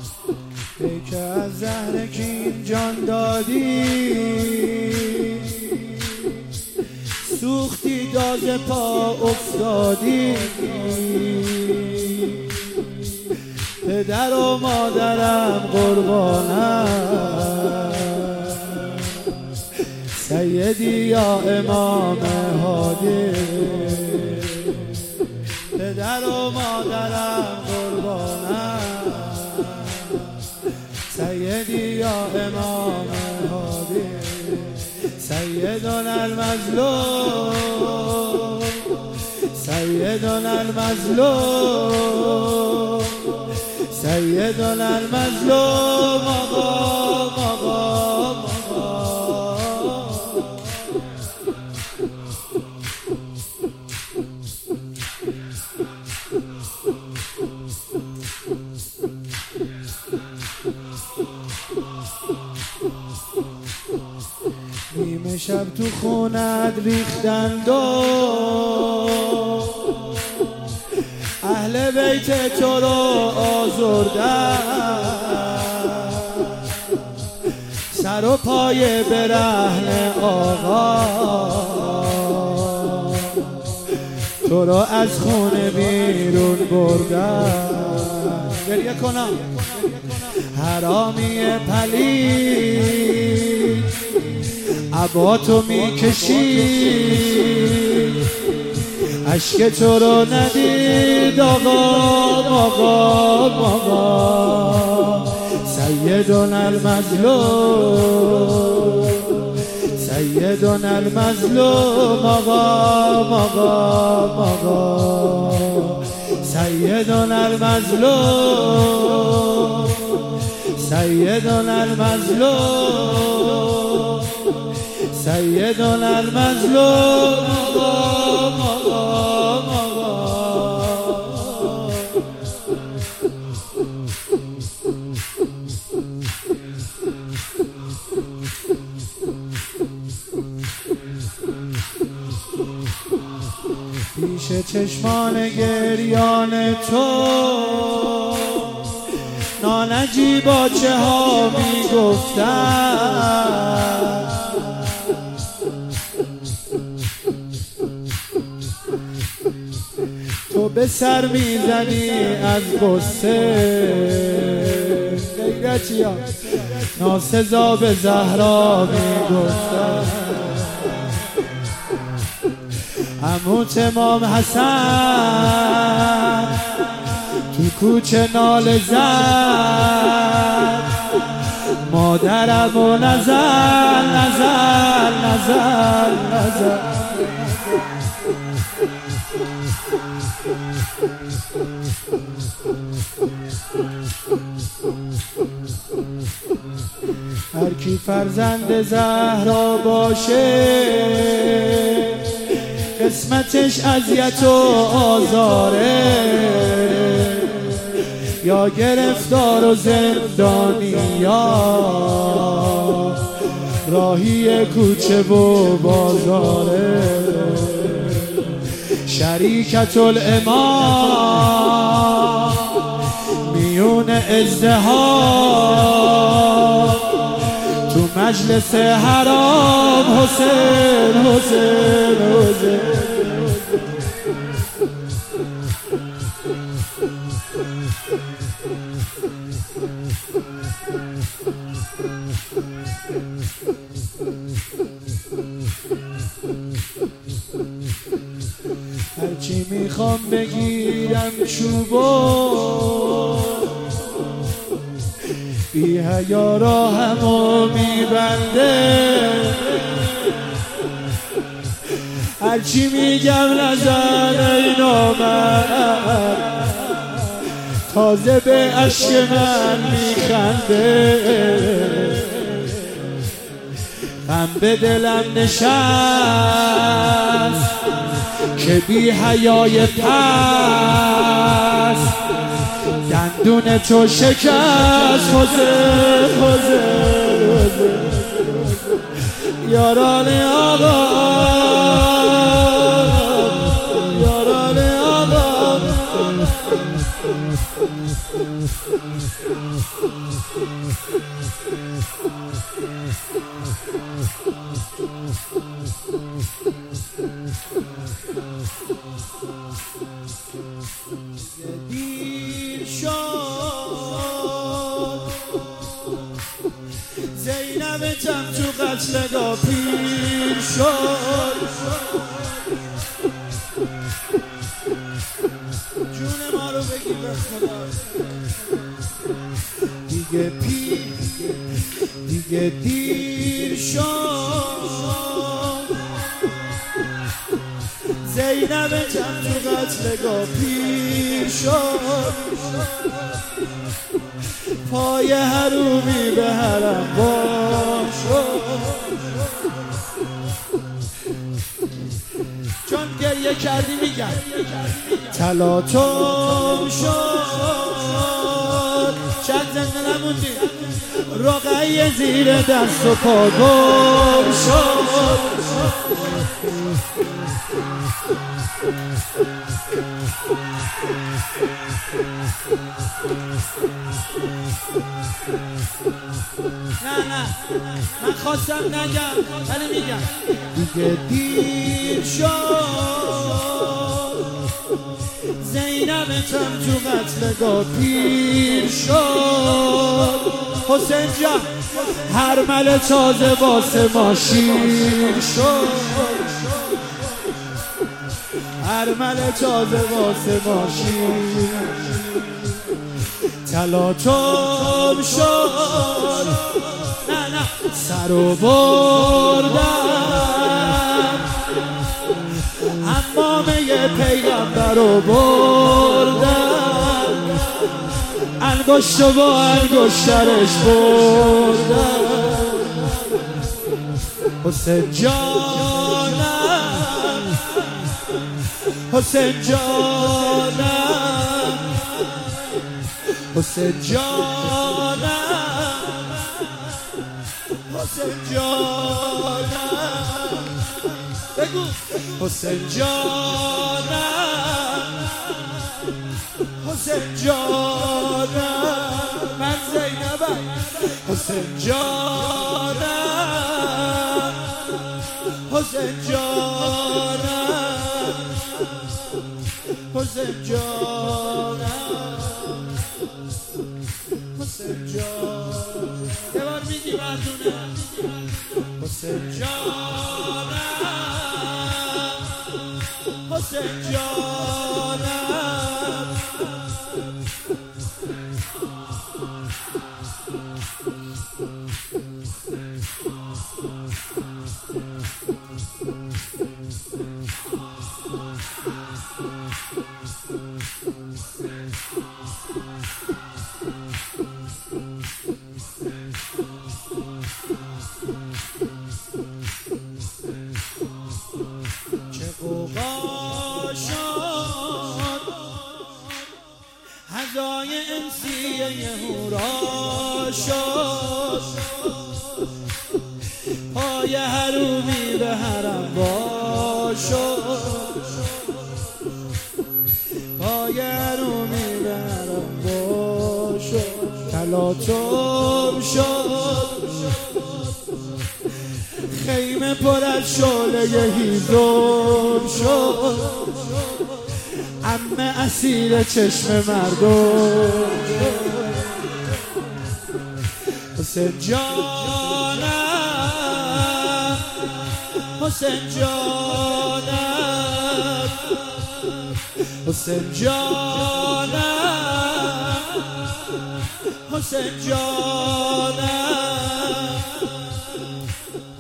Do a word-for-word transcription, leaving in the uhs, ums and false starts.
ای که از زهر کین جان دادی، سوختی داز پا افتادی. پدر و مادرم قربانم، سیدی یا امام هادی. پدر و مادرم قربانم، سیدی یا امام هادی. سیدنا المظلوم، سیدنا المظلوم، سیدنا المظلوم. آقا آقا نیمه شب تو خونت ریختند و اهل بیت تو رو آزردن، سر و پای برهنه آقا تو رو از خونه بیرون بردن. گریه کنم حرامی پلید عبا تو میکشی، عشق تو رو ندید آقا آقا آقا. سیدنا المظلوم، سیدنا المظلوم. آقا آقا آقا. سیدنا المظلوم، سیدنا المظلوم، سیدنا المظلوم. پیش چشمان گریان تو نانجی با چه ها می گفتن، تو به سر می زنی از غصه. غیرتیان ناسزا به زهرا می گفتن، عموت امام حسن تو کوچه ناله زد، مادرم و نزل نزل نزل نزل. هر کی فرزند زهرا باشه قسمتش اذیت و آزاره، یا گرفتار و زندانی یا راهی کوچه و بازاره. شریکت الامام میون ازدحام، تو مجلس حرام حسین حسین حسین. هرچی میخوام بگیرم چوبو، بی حیا راهمو میبنده. هرچی میگم نزن ای نامرد، تازه به عشق من میخنده. غم به دلم نشست که بی حیای پست، دندون تو شکست حسین حسین حسین. یاران آقا یاران آقا دیر شد زینب جم تو قتلگاه پیر شد جون ما رو بگی به خدا دیگه پیر دیگه دیر شد زینب جم تو قتلگاه پیر شد پای حرومی به حرم باز شد چون گریه کردی میگم تلاطم شد چند زنده نموندی رقیه زیر دست و پا گم شد نه نه من خواستم نگم ولی میگم دیگه دیر شد زینب تم تو قتلگاه پیر شد حسین جان هرمل تازه واسه ما شیر شد هرمل تازه واسه ما شیر تلاطم شد نه نه سرو بردم حمامه پیغمبر رو بردم انگشت و با انگشترش بردم حسین جانم حسین جانم حسین جانم حسین جانم بگو حسین جانم حسین جانم من زینبم حسین جانم حسین جانم حسین جانم حسین جانم یه بار میگی مردونه حسین جانم حسین جانم چه قوقا شد هزای انسیه هورا شد پای حرومی به حرم وا شد پای حرومی به حرم وا شد تلاطم شد خیمه پر از شعله هیزم شد عمه اسیر چشم مردم حسین جانم حسین جانم حسین جانم حسین جانم